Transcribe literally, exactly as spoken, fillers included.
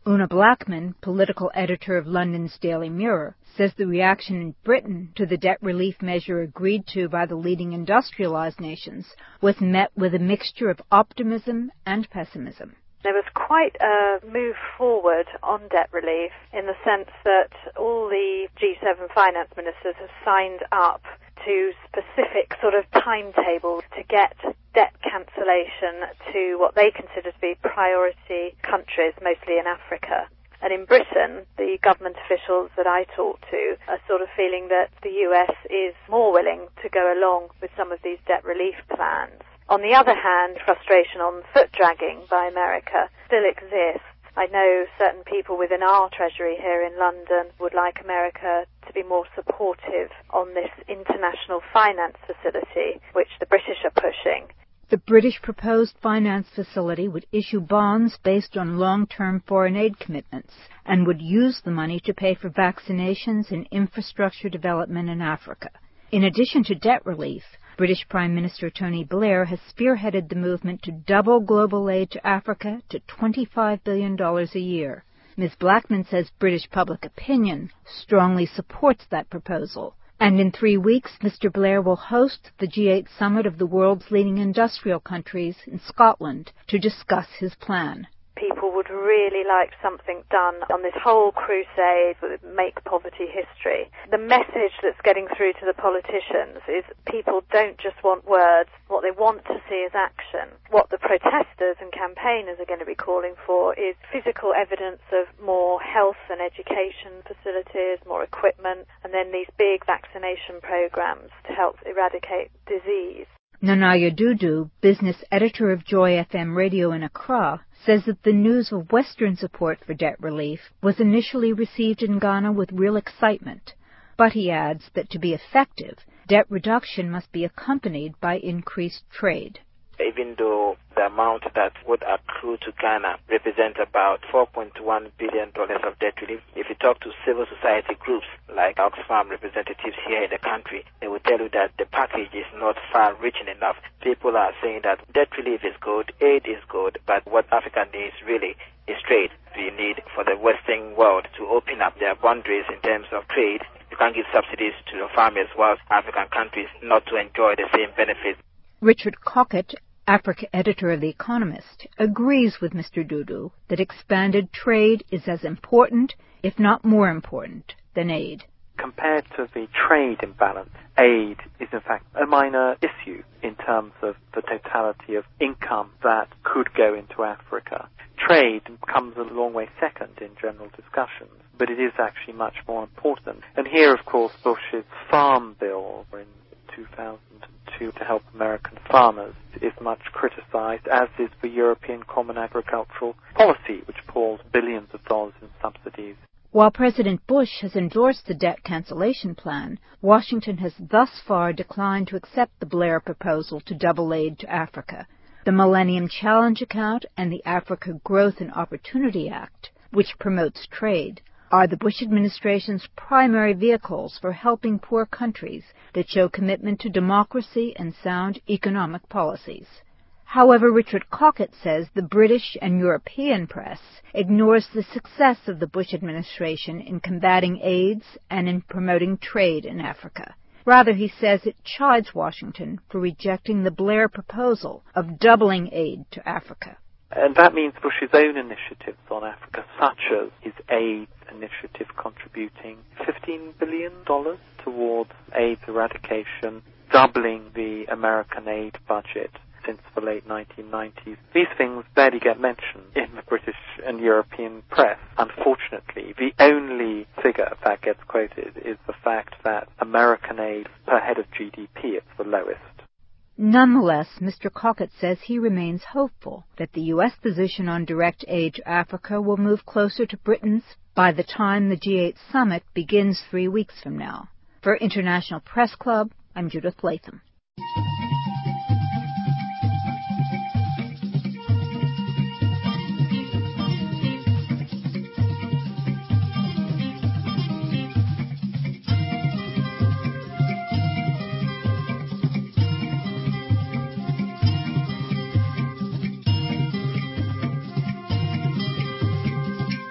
Una Blackman, political editor of London's Daily Mirror, says the reaction in Britain to the debt relief measure agreed to by the leading industrialized nations was met with a mixture of optimism and pessimism. There was quite a move forward on debt relief in the sense that all the G seven finance ministers have signed up to specific sort of timetables to get debt cancellation to what they consider to be priority countries, mostly in Africa. And in Britain, the government officials that I talk to are sort of feeling that the U S is more willing to go along with some of these debt relief plans. On the other hand, frustration on foot dragging by America still exists. I know certain people within our Treasury here in London would like America to be more supportive on this international finance facility, which the British are pushing. The British proposed finance facility would issue bonds based on long-term foreign aid commitments and would use the money to pay for vaccinations and infrastructure development in Africa. In addition to debt relief, British Prime Minister Tony Blair has spearheaded the movement to double global aid to Africa to twenty-five billion dollars a year. Miz Blackman says British public opinion strongly supports that proposal. And in three weeks, Mister Blair will host the G eight summit of the world's leading industrial countries in Scotland to discuss his plan. People would really like something done on this whole crusade with Make Poverty History. The message that's getting through to the politicians is people don't just want words. What they want to see is action. What the protesters and campaigners are going to be calling for is physical evidence of more health and education facilities, more equipment, and then these big vaccination programs to help eradicate disease. Nanaya Dudu, business editor of Joy F M Radio in Accra, says that the news of Western support for debt relief was initially received in Ghana with real excitement. But he adds that to be effective, debt reduction must be accompanied by increased trade. Even though the amount that would accrue to Ghana represents about four point one billion dollars of debt relief, if you talk to civil society groups like Oxfam representatives here in the country, they will tell you that the package is not far-reaching enough. People are saying that debt relief is good, aid is good, but what Africa needs really is trade. We need for the Western world to open up their boundaries in terms of trade. You can't give subsidies to the farmers whilst African countries not to enjoy the same benefits. Richard Cockett, Africa editor of The Economist, agrees with Mister Dudu that expanded trade is as important, if not more important, than aid. Compared to the trade imbalance, aid is in fact a minor issue in terms of the totality of income that could go into Africa. Trade comes a long way second in general discussions, but it is actually much more important. And here, of course, Bush's Farm Bill in two thousand two to help American farmers is much criticized, as is the European Common Agricultural Policy, which pours billions of dollars in subsidies. While President Bush has endorsed the debt cancellation plan, Washington has thus far declined to accept the Blair proposal to double aid to Africa. The Millennium Challenge Account and the Africa Growth and Opportunity Act, which promotes trade, are the Bush administration's primary vehicles for helping poor countries that show commitment to democracy and sound economic policies. However, Richard Cockett says the British and European press ignores the success of the Bush administration in combating AIDS and in promoting trade in Africa. Rather, he says it chides Washington for rejecting the Blair proposal of doubling aid to Africa. And that means Bush's own initiatives on Africa, such as his AIDS initiative contributing fifteen billion dollars towards AIDS eradication, doubling the American aid budget since the late nineteen nineties. These things barely get mentioned in the British and European press. Unfortunately, the only figure that gets quoted is the fact that American aid per head of G D P is the lowest. Nonetheless, Mister Cockett says he remains hopeful that the U S position on direct aid to Africa will move closer to Britain's by the time the G eight summit begins three weeks from now. For International Press Club, I'm Judith Latham.